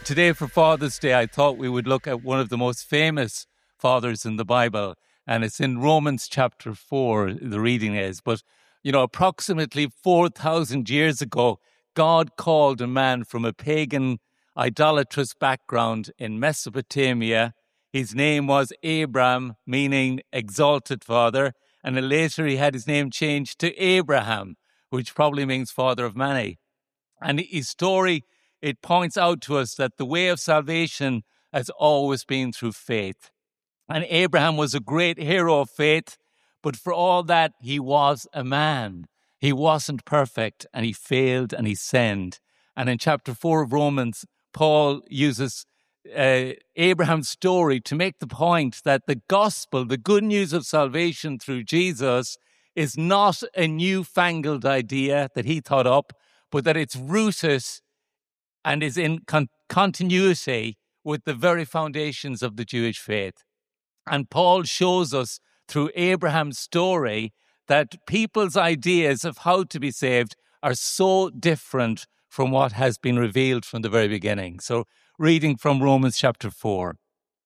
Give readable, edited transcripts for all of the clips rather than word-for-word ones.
Today for Father's Day, I thought we would look at one of the most famous fathers in the Bible, and it's in Romans chapter 4, the reading is. But, approximately 4,000 years ago, God called a man from a pagan, idolatrous background in Mesopotamia. His name was Abram, meaning exalted father, and then later he had his name changed to Abraham, which probably means father of many. And his story, it points out to us that the way of salvation has always been through faith. And Abraham was a great hero of faith, but for all that, he was a man. He wasn't perfect, and he failed, and he sinned. And in chapter 4 of Romans, Paul uses Abraham's story to make the point that the gospel, the good news of salvation through Jesus, is not a newfangled idea that he thought up, but that it's rooted and is in continuity with the very foundations of the Jewish faith. And Paul shows us through Abraham's story that people's ideas of how to be saved are so different from what has been revealed from the very beginning. So, reading from Romans chapter 4.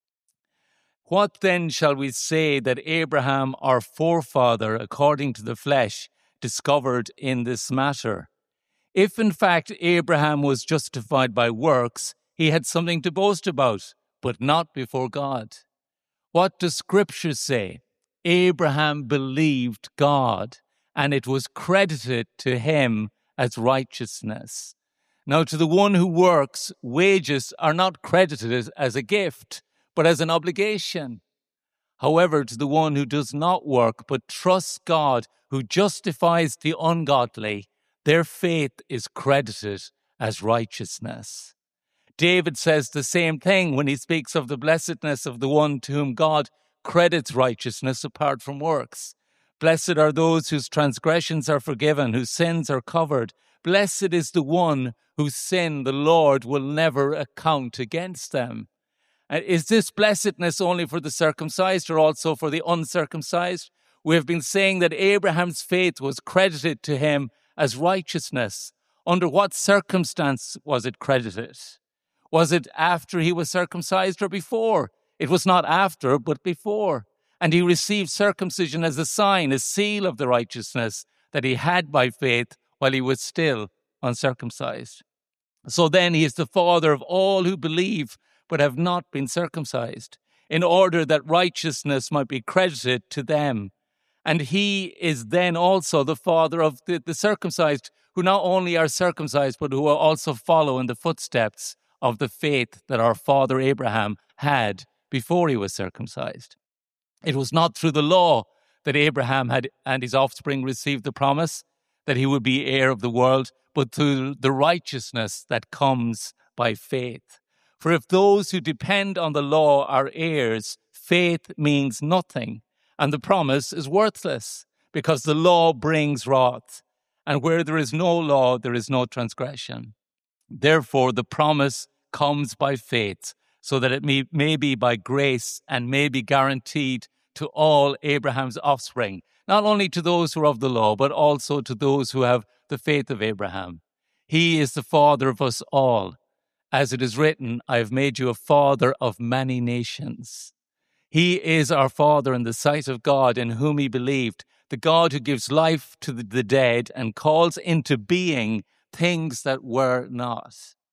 What then shall we say that Abraham, our forefather, according to the flesh, discovered in this matter? If in fact Abraham was justified by works, he had something to boast about, but not before God. What does Scripture say? Abraham believed God, and it was credited to him as righteousness. Now, to the one who works, wages are not credited as a gift, but as an obligation. However, to the one who does not work, but trusts God, who justifies the ungodly, their faith is credited as righteousness. David says the same thing when he speaks of the blessedness of the one to whom God credits righteousness apart from works. Blessed are those whose transgressions are forgiven, whose sins are covered. Blessed is the one whose sin the Lord will never account against them. Is this blessedness only for the circumcised or also for the uncircumcised? We have been saying that Abraham's faith was credited to him as righteousness. Under what circumstance was it credited? Was it after he was circumcised or before? It was not after, but before. And he received circumcision as a sign, a seal of the righteousness that he had by faith while he was still uncircumcised. So then he is the father of all who believe but have not been circumcised, in order that righteousness might be credited to them. And he is then also the father of the circumcised, who not only are circumcised, but who also follow in the footsteps of the faith that our father Abraham had before he was circumcised. It was not through the law that Abraham had and his offspring received the promise that he would be heir of the world, but through the righteousness that comes by faith. For if those who depend on the law are heirs, faith means nothing, and the promise is worthless, because the law brings wrath, and where there is no law, there is no transgression. Therefore, the promise comes by faith, so that it may be by grace and may be guaranteed to all Abraham's offspring, not only to those who are of the law, but also to those who have the faith of Abraham. He is the father of us all. As it is written, I have made you a father of many nations. He is our Father in the sight of God, in whom he believed, the God who gives life to the dead and calls into being things that were not.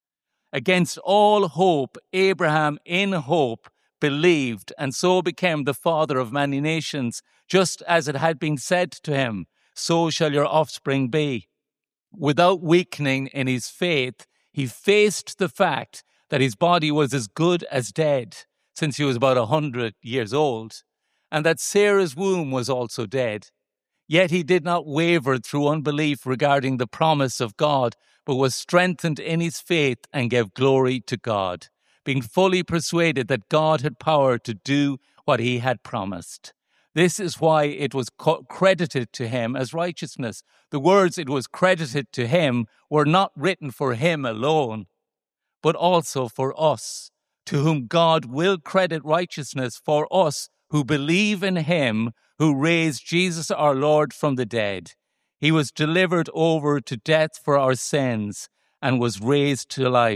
Against all hope, Abraham in hope believed, and so became the father of many nations, just as it had been said to him, so shall your offspring be. Without weakening in his faith, he faced the fact that his body was as good as dead, since he was about 100 years old, and that Sarah's womb was also dead. Yet he did not waver through unbelief regarding the promise of God, but was strengthened in his faith and gave glory to God, being fully persuaded that God had power to do what he had promised. This is why it was credited to him as righteousness. The words "it was credited to him" were not written for him alone, but also for us, to whom God will credit righteousness, for us who believe in him who raised Jesus our Lord from the dead. He was delivered over to death for our sins and was raised to life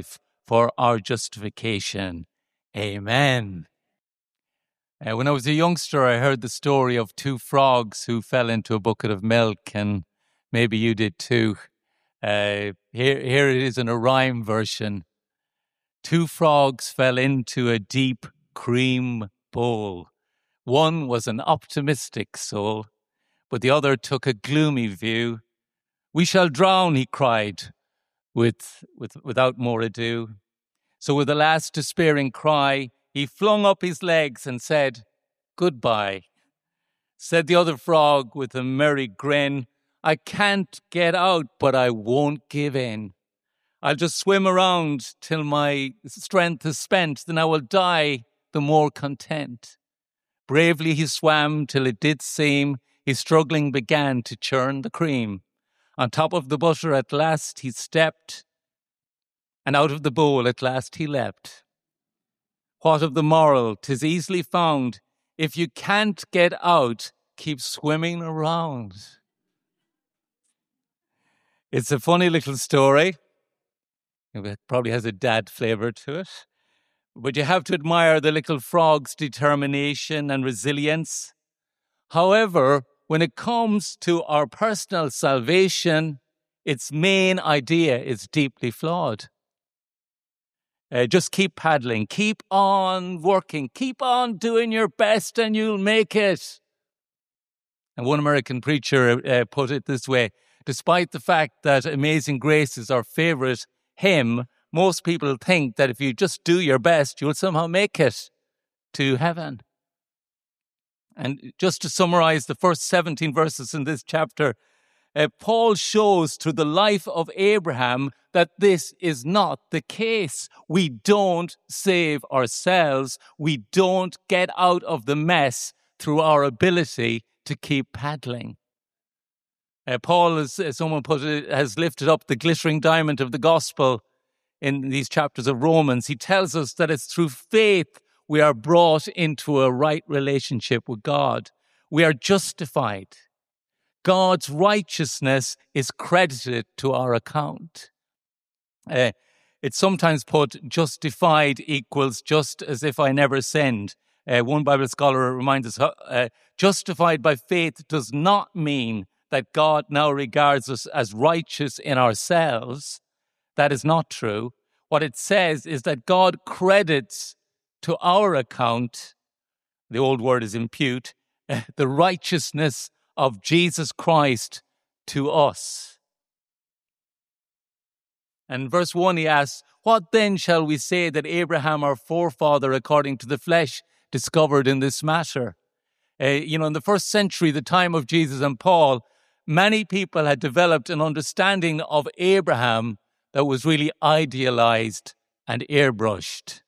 for our justification. Amen. When I was a youngster, I heard the story of two frogs who fell into a bucket of milk, and maybe you did too. Here it is in a rhyme version. Two frogs fell into a deep cream bowl. One was an optimistic soul, but the other took a gloomy view. "We shall drown," he cried, without more ado. So with a last despairing cry, he flung up his legs and said, "Goodbye." Said the other frog with a merry grin, "I can't get out, but I won't give in. I'll just swim around till my strength is spent, then I will die the more content." Bravely he swam till it did seem his struggling began to churn the cream. On top of the butter at last he stepped, and out of the bowl at last he leapt. What of the moral? 'Tis easily found. If you can't get out, keep swimming around. It's a funny little story. It probably has a dad flavor to it. But you have to admire the little frog's determination and resilience. However, when it comes to our personal salvation, its main idea is deeply flawed. Just keep paddling, keep on working, keep on doing your best and you'll make it. And one American preacher put it this way: despite the fact that Amazing Grace is our favorite hymn, most people think that if you just do your best, you'll somehow make it to heaven. And just to summarize the first 17 verses in this chapter, Paul shows through the life of Abraham that this is not the case. We don't save ourselves. We don't get out of the mess through our ability to keep paddling. Paul, as someone put it, has lifted up the glittering diamond of the gospel in these chapters of Romans. He tells us that it's through faith we are brought into a right relationship with God. We are justified. God's righteousness is credited to our account. It's sometimes put justified equals just as if I never sinned. One Bible scholar reminds us, justified by faith does not mean that God now regards us as righteous in ourselves. That is not true. What it says is that God credits to our account, the old word is impute, the righteousness of Jesus Christ to us. And verse 1 he asks, "What then shall we say that Abraham our forefather according to the flesh discovered in this matter?" In the first century, the time of Jesus and Paul, many people had developed an understanding of Abraham that was really idealized and airbrushed,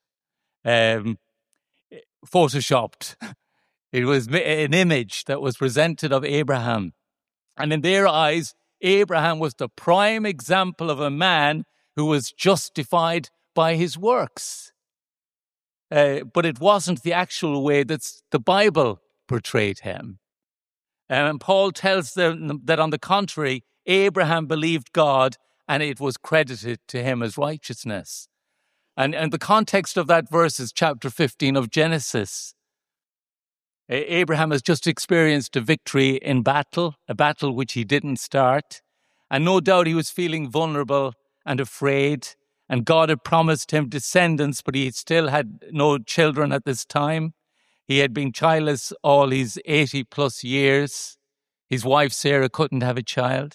photoshopped. It was an image that was presented of Abraham. And in their eyes, Abraham was the prime example of a man who was justified by his works. But it wasn't the actual way that the Bible portrayed him. And Paul tells them that on the contrary, Abraham believed God and it was credited to him as righteousness. And the context of that verse is chapter 15 of Genesis. Abraham has just experienced a victory in battle, a battle which he didn't start. And no doubt he was feeling vulnerable and afraid. And God had promised him descendants, but he still had no children at this time. He had been childless all his 80 plus years. His wife Sarah couldn't have a child.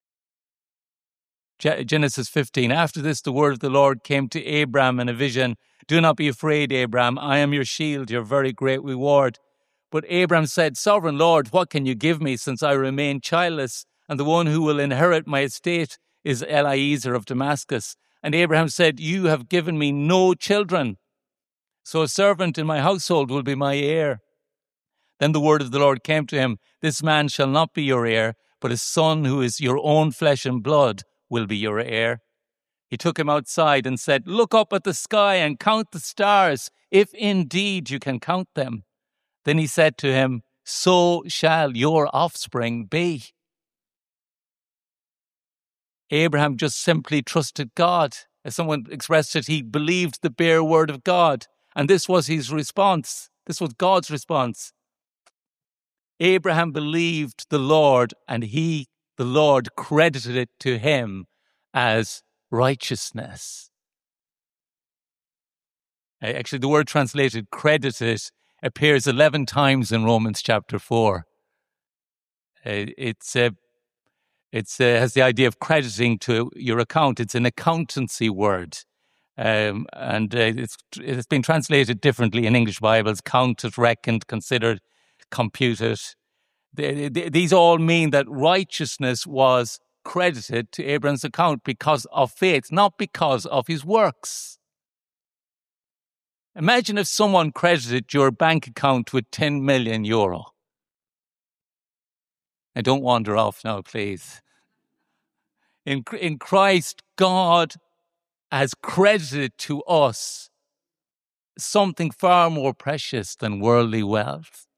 Genesis 15. After this, the word of the Lord came to Abram in a vision. "Do not be afraid, Abram. I am your shield, your very great reward." But Abram said, "Sovereign Lord, what can you give me since I remain childless? And the one who will inherit my estate is Eliezer of Damascus." And Abraham said, "You have given me no children, so a servant in my household will be my heir." Then the word of the Lord came to him, "This man shall not be your heir, but a son who is your own flesh and blood will be your heir." He took him outside and said, "Look up at the sky and count the stars, if indeed you can count them." Then he said to him, "So shall your offspring be." Abraham just simply trusted God. As someone expressed it, he believed the bare word of God. And this was his response. This was God's response. Abraham believed the Lord, and the Lord, credited it to him as righteousness. Actually, the word translated credited appears 11 times in Romans chapter 4. It has the idea of crediting to your account. It's an accountancy word. It's been translated differently in English Bibles: counted, reckoned, considered, computed. These all mean that righteousness was credited to Abraham's account because of faith, not because of his works. Imagine if someone credited your bank account with 10 million euro. And don't wander off now, please. In Christ, God has credited to us something far more precious than worldly wealth.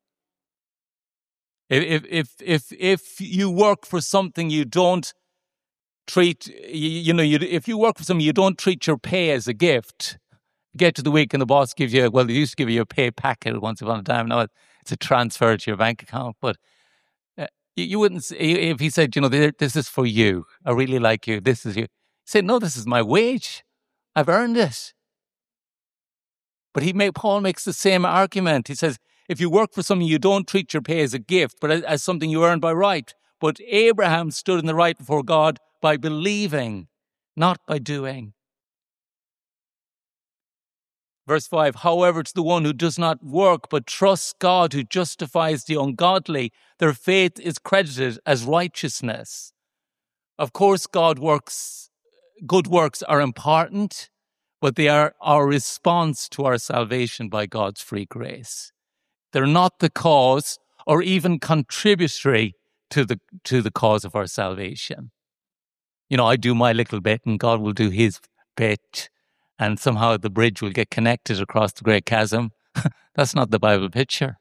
If you work for something you don't treat, if you work for something you don't treat your pay as a gift. You get to the week and the boss gives you, they used to give you a pay packet once upon a time. Now it's a transfer to your bank account. But you wouldn't, if he said, this is for you. I really like you. This is you. He said, no, this is my wage. I've earned it. But Paul makes the same argument. He says, if you work for something, you don't treat your pay as a gift, but as something you earn by right. But Abraham stood in the right before God by believing, not by doing. Verse 5, however, to the one who does not work but trusts God who justifies the ungodly, their faith is credited as righteousness. Of course, good works are important, but they are our response to our salvation by God's free grace. They're not the cause or even contributory to the cause of our salvation. I do my little bit and God will do his bit, and somehow the bridge will get connected across the great chasm. That's not the Bible picture.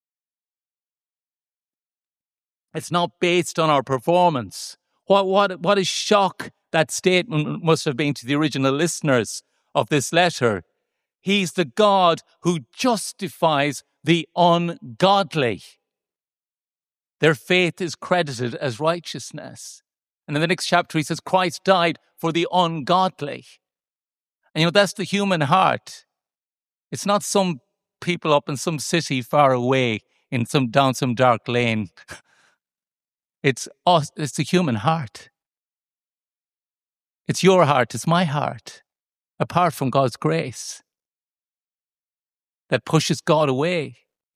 It's not based on our performance. What a shock that statement must have been to the original listeners of this letter. He's the God who justifies the ungodly. Their faith is credited as righteousness. And in the next chapter, he says, Christ died for the ungodly. And that's the human heart. It's not some people up in some city far away down some dark lane. It's us. It's the human heart. It's your heart. It's my heart. Apart from God's grace, that pushes God away.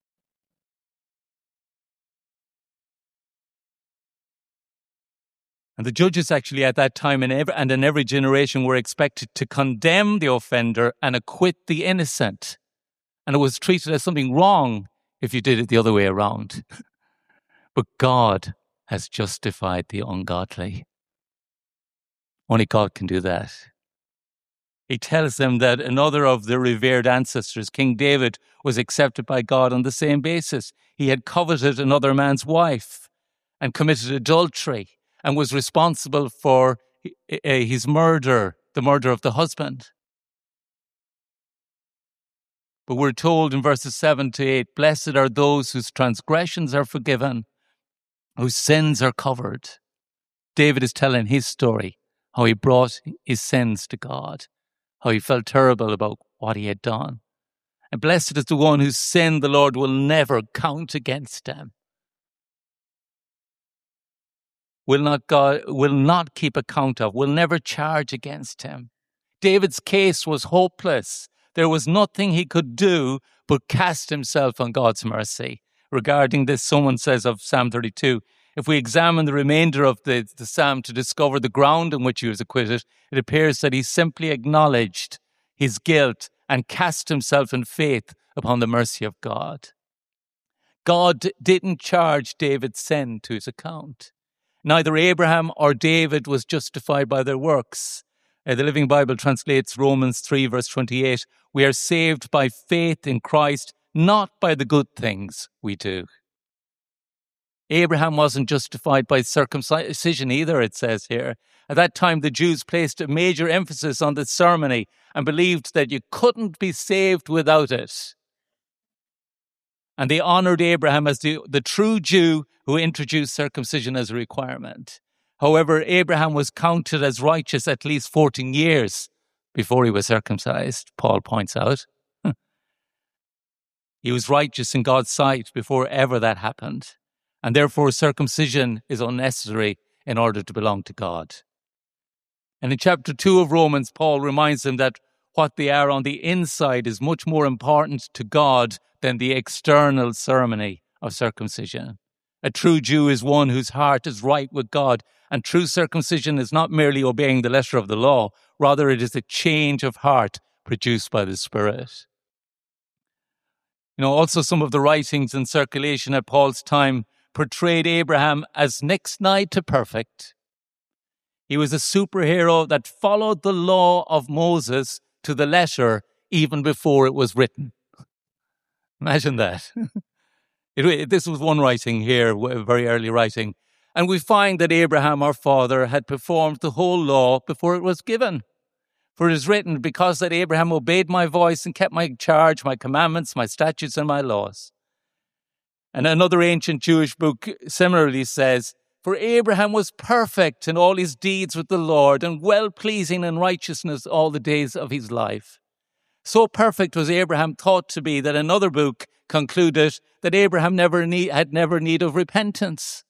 And the judges actually at that time and in every generation were expected to condemn the offender and acquit the innocent. And it was treated as something wrong if you did it the other way around. But God has justified the ungodly. Only God can do that. He tells them that another of the revered ancestors, King David, was accepted by God on the same basis. He had coveted another man's wife and committed adultery and was responsible for his murder, the murder of the husband. But we're told in verses 7 to 8, blessed are those whose transgressions are forgiven, whose sins are covered. David is telling his story, how he brought his sins to God, how he felt terrible about what he had done. And blessed is the one whose sin the Lord will never count against him. Will not keep account of, will never charge against him. David's case was hopeless. There was nothing he could do but cast himself on God's mercy. Regarding this, someone says of Psalm 32, if we examine the remainder of the psalm to discover the ground on which he was acquitted, it appears that he simply acknowledged his guilt and cast himself in faith upon the mercy of God. God didn't charge David's sin to his account. Neither Abraham or David was justified by their works. The Living Bible translates Romans 3 verse 28. We are saved by faith in Christ, not by the good things we do. Abraham wasn't justified by circumcision either, it says here. At that time, the Jews placed a major emphasis on this ceremony and believed that you couldn't be saved without it. And they honored Abraham as the true Jew who introduced circumcision as a requirement. However, Abraham was counted as righteous at least 14 years before he was circumcised, Paul points out. He was righteous in God's sight before ever that happened. And therefore, circumcision is unnecessary in order to belong to God. And in chapter 2 of Romans, Paul reminds them that what they are on the inside is much more important to God than the external ceremony of circumcision. A true Jew is one whose heart is right with God, and true circumcision is not merely obeying the letter of the law, rather it is a change of heart produced by the Spirit. Also some of the writings in circulation at Paul's time portrayed Abraham as next nigh to perfect. He was a superhero that followed the law of Moses to the letter even before it was written. Imagine that. This was one writing here, a very early writing. And we find that Abraham, our father, had performed the whole law before it was given. For it is written, because that Abraham obeyed my voice and kept my charge, my commandments, my statutes, and my laws. And another ancient Jewish book similarly says, for Abraham was perfect in all his deeds with the Lord and well-pleasing in righteousness all the days of his life. So perfect was Abraham thought to be that another book concluded that Abraham had never need of repentance.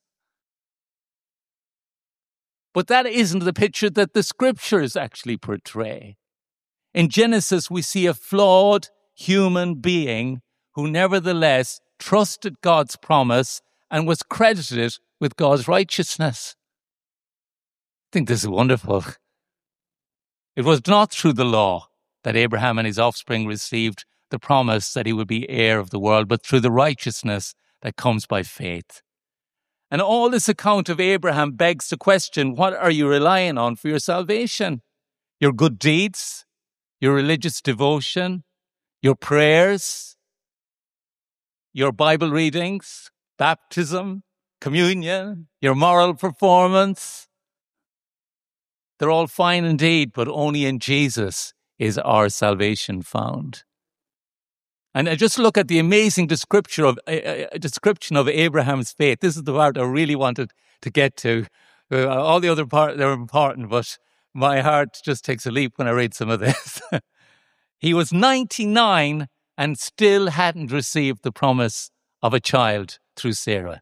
But that isn't the picture that the scriptures actually portray. In Genesis, we see a flawed human being who nevertheless trusted God's promise and was credited with God's righteousness. I think this is wonderful. It was not through the law that Abraham and his offspring received the promise that he would be heir of the world, but through the righteousness that comes by faith. And all this account of Abraham begs the question, what are you relying on for your salvation? Your good deeds? Your religious devotion? Your prayers? Your Bible readings? Baptism? Communion? Your moral performance? They're all fine indeed, but only in Jesus is our salvation found. And just look at the amazing description of Abraham's faith. This is the part I really wanted to get to. All the other parts, they're important, but my heart just takes a leap when I read some of this. He was 99 and still hadn't received the promise of a child through Sarah.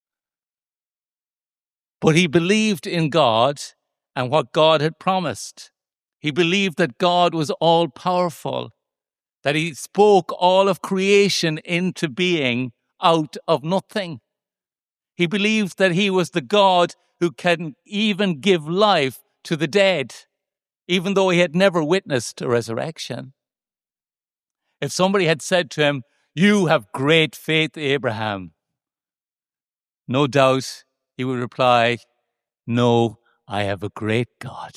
But he believed in God and what God had promised. He believed that God was all-powerful, that he spoke all of creation into being out of nothing. He believed that he was the God who can even give life to the dead, even though he had never witnessed a resurrection. If somebody had said to him, "You have great faith, Abraham," no doubt he would reply, "No, I have a great God."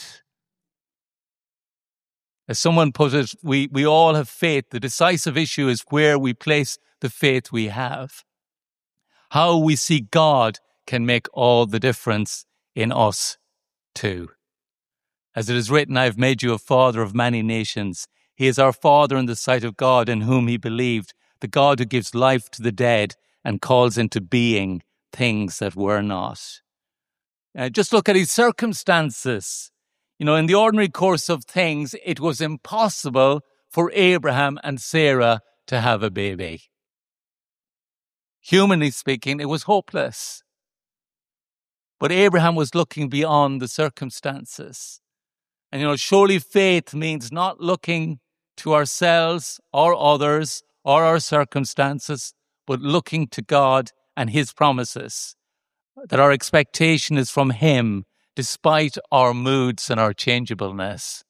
As someone put it, we all have faith. The decisive issue is where we place the faith we have. How we see God can make all the difference in us too. As it is written, I have made you a father of many nations. He is our Father in the sight of God, in whom he believed, the God who gives life to the dead and calls into being things that were not. Just look at his circumstances. In the ordinary course of things, it was impossible for Abraham and Sarah to have a baby. Humanly speaking, it was hopeless. But Abraham was looking beyond the circumstances. And surely faith means not looking to ourselves or others or our circumstances, but looking to God and his promises. That our expectation is from him, despite our moods and our changeableness.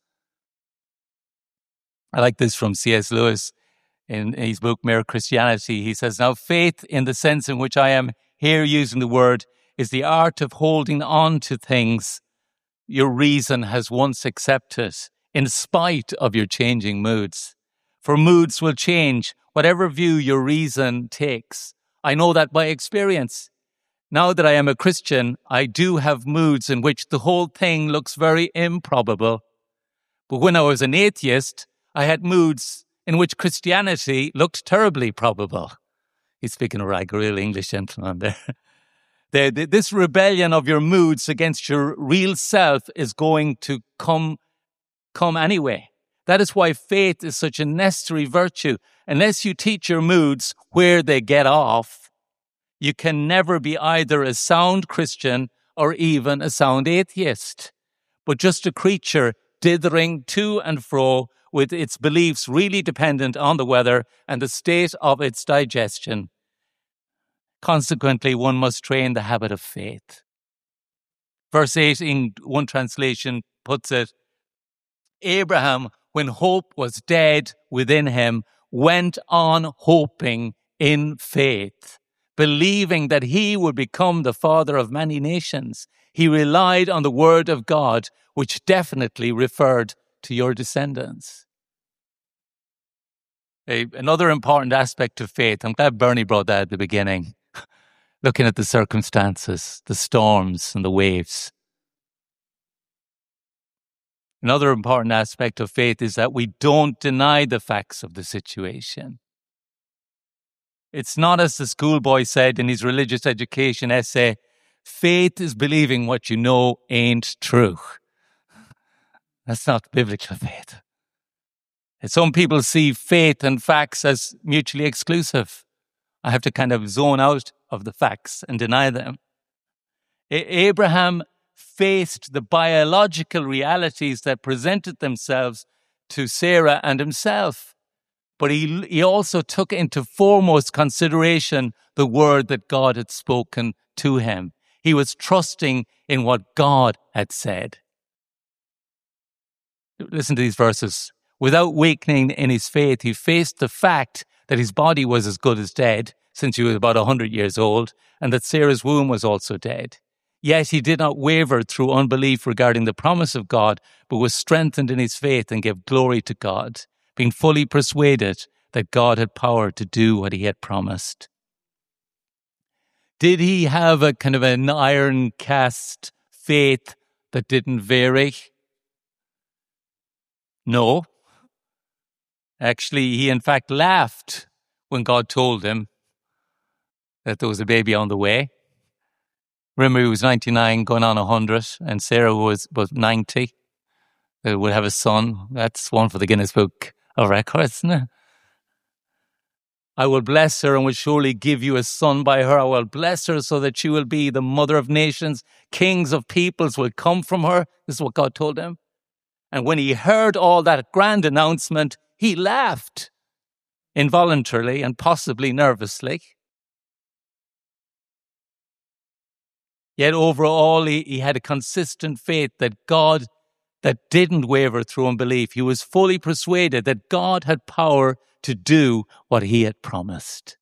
I like this from C.S. Lewis in his book, Mere Christianity. He says, now faith, in the sense in which I am here using the word, is the art of holding on to things your reason has once accepted, in spite of your changing moods. For moods will change, whatever view your reason takes. I know that by experience. Now that I am a Christian, I do have moods in which the whole thing looks very improbable. But when I was an atheist, I had moods in which Christianity looked terribly probable. He's speaking like a real English gentleman there. This rebellion of your moods against your real self is going to come anyway. That is why faith is such a necessary virtue. Unless you teach your moods where they get off, you can never be either a sound Christian or even a sound atheist, but just a creature dithering to and fro with its beliefs really dependent on the weather and the state of its digestion. Consequently, one must train the habit of faith. Verse 8 in one translation puts it, Abraham, when hope was dead within him, went on hoping in faith, believing that he would become the father of many nations. He relied on the word of God, which definitely referred to your descendants. Another important aspect of faith, I'm glad Bernie brought that at the beginning, looking at the circumstances, the storms and the waves. Another important aspect of faith is that we don't deny the facts of the situation. It's not as the schoolboy said in his religious education essay, faith is believing what you know ain't true. That's not biblical faith. Some people see faith and facts as mutually exclusive. I have to kind of zone out of the facts and deny them. Abraham faced the biological realities that presented themselves to Sarah and himself. But he also took into foremost consideration the word that God had spoken to him. He was trusting in what God had said. Listen to these verses. Without weakening in his faith, he faced the fact that his body was as good as dead, since he was about 100 years old, and that Sarah's womb was also dead. Yet he did not waver through unbelief regarding the promise of God, but was strengthened in his faith and gave glory to God, being fully persuaded that God had power to do what he had promised. Did he have a kind of an iron cast faith that didn't vary? No. Actually, he in fact laughed when God told him that there was a baby on the way. Remember, he was 99 going on 100, and Sarah was 90. They would have a son. That's one for the Guinness Book of Records, isn't it? I will bless her and will surely give you a son by her. I will bless her so that she will be the mother of nations. Kings of peoples will come from her. This is what God told him. And when he heard all that grand announcement, he laughed involuntarily and possibly nervously. Yet overall, he had a consistent faith that God, that didn't waver through unbelief. He was fully persuaded that God had power to do what he had promised.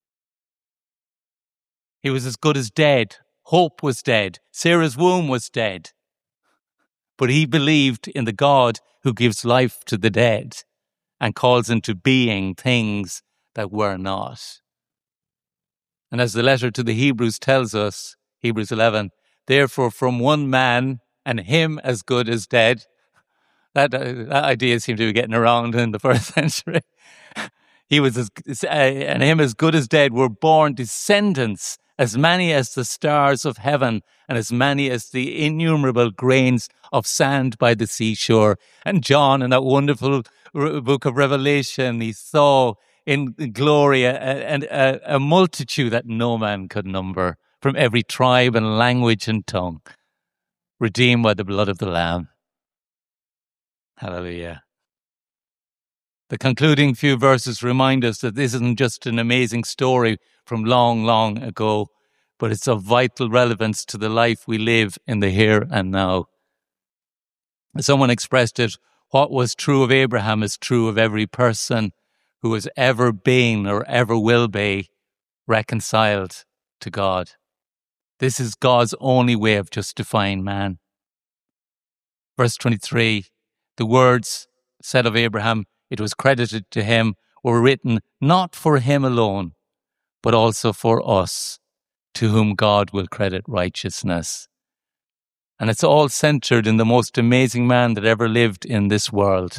He was as good as dead. Hope was dead. Sarah's womb was dead. But he believed in the God who gives life to the dead and calls into being things that were not. And as the letter to the Hebrews tells us, Hebrews 11, therefore from one man and him as good as dead. That idea seemed to be getting around in the first century. He was and him as good as dead were born descendants, as many as the stars of heaven and as many as the innumerable grains of sand by the seashore. And John, in that wonderful book of Revelation, he saw in glory a multitude that no man could number, from every tribe and language and tongue, redeemed by the blood of the Lamb. Hallelujah. The concluding few verses remind us that this isn't just an amazing story from long, long ago, but it's of vital relevance to the life we live in the here and now. Someone expressed it, what was true of Abraham is true of every person who has ever been or ever will be reconciled to God. This is God's only way of justifying man. Verse 23, the words said of Abraham, it was credited to him, were written not for him alone, but also for us, to whom God will credit righteousness. And it's all centered in the most amazing man that ever lived in this world,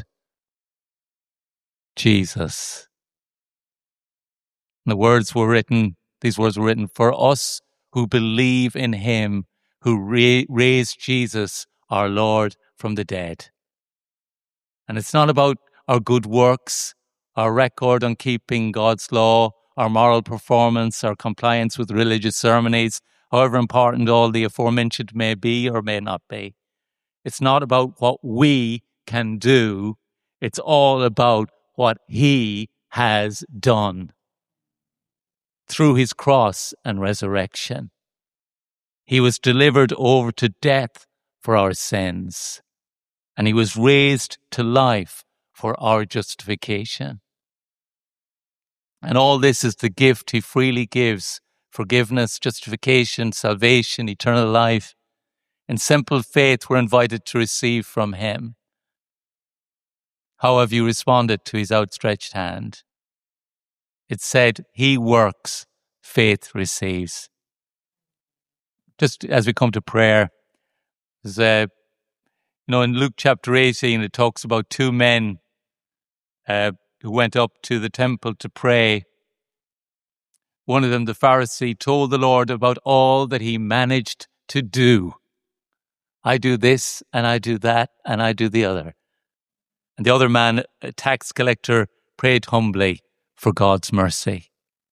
Jesus. And these words were written for us who believe in him who raised Jesus, our Lord, from the dead. And it's not about our good works, our record on keeping God's law, our moral performance, our compliance with religious ceremonies, however important all the aforementioned may be or may not be. It's not about what we can do. It's all about what he has done through his cross and resurrection. He was delivered over to death for our sins, and he was raised to life for our justification. And all this is the gift he freely gives: forgiveness, justification, salvation, eternal life. In simple faith, we're invited to receive from him. How have you responded to his outstretched hand? It said, he works, faith receives. Just as we come to prayer, in Luke chapter 18, it talks about two men who went up to the temple to pray. One of them, the Pharisee, told the Lord about all that he managed to do. I do this, and I do that, and I do the other. And the other man, a tax collector, prayed humbly for God's mercy.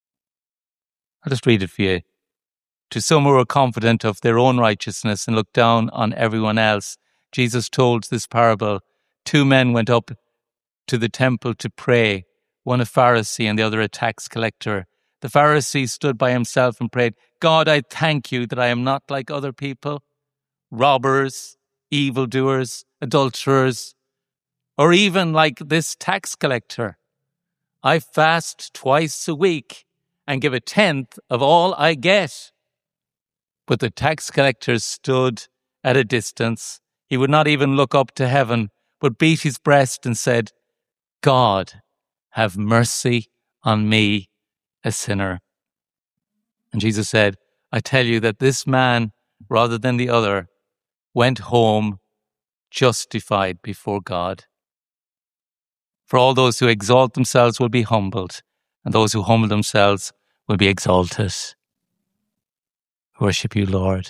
I'll just read it for you. To some who are confident of their own righteousness and look down on everyone else, Jesus told this parable. Two men went up to the temple to pray, one a Pharisee and the other a tax collector. The Pharisee stood by himself and prayed, God, I thank you that I am not like other people, robbers, evildoers, adulterers, or even like this tax collector. I fast twice a week and give 1/10 of all I get. But the tax collector stood at a distance. He would not even look up to heaven, but beat his breast and said, God, have mercy on me, a sinner. And Jesus said, I tell you that this man, rather than the other, went home justified before God. For all those who exalt themselves will be humbled, and those who humble themselves will be exalted. Worship you, Lord.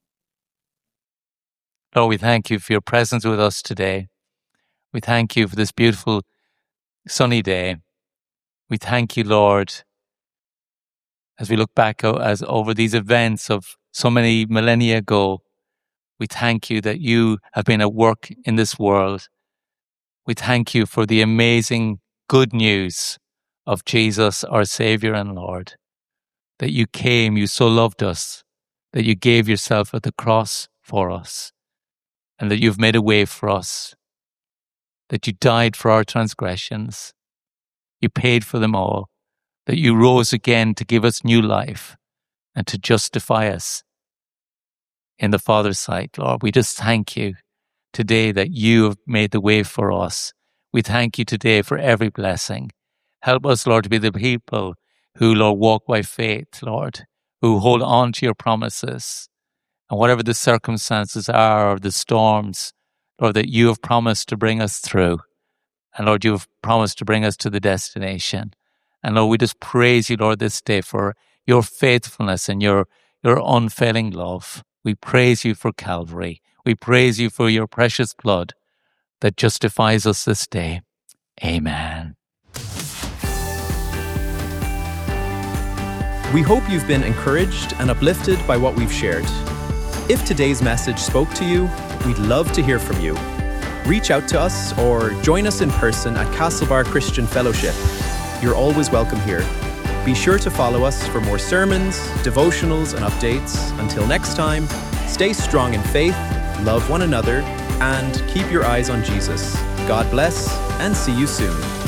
Lord, we thank you for your presence with us today. We thank you for this beautiful sunny day. We thank you, Lord, as we look back over these events of so many millennia ago. We thank you that you have been at work in this world. We thank you for the amazing good news of Jesus, our Savior and Lord, that you came, you so loved us, that you gave yourself at the cross for us, and that you've made a way for us, that you died for our transgressions, you paid for them all, that you rose again to give us new life and to justify us in the Father's sight. Lord, we just thank you today that you have made the way for us. We thank you today for every blessing. Help us, Lord, to be the people who, Lord, walk by faith, Lord, who hold on to your promises. And whatever the circumstances are, or the storms, Lord, that you have promised to bring us through. And Lord, you have promised to bring us to the destination. And Lord, we just praise you, Lord, this day for your faithfulness and your unfailing love. We praise you for Calvary. We praise you for your precious blood that justifies us this day. Amen. We hope you've been encouraged and uplifted by what we've shared. If today's message spoke to you, we'd love to hear from you. Reach out to us or join us in person at Castlebar Christian Fellowship. You're always welcome here. Be sure to follow us for more sermons, devotionals, and updates. Until next time, stay strong in faith, love one another, and keep your eyes on Jesus. God bless, and see you soon.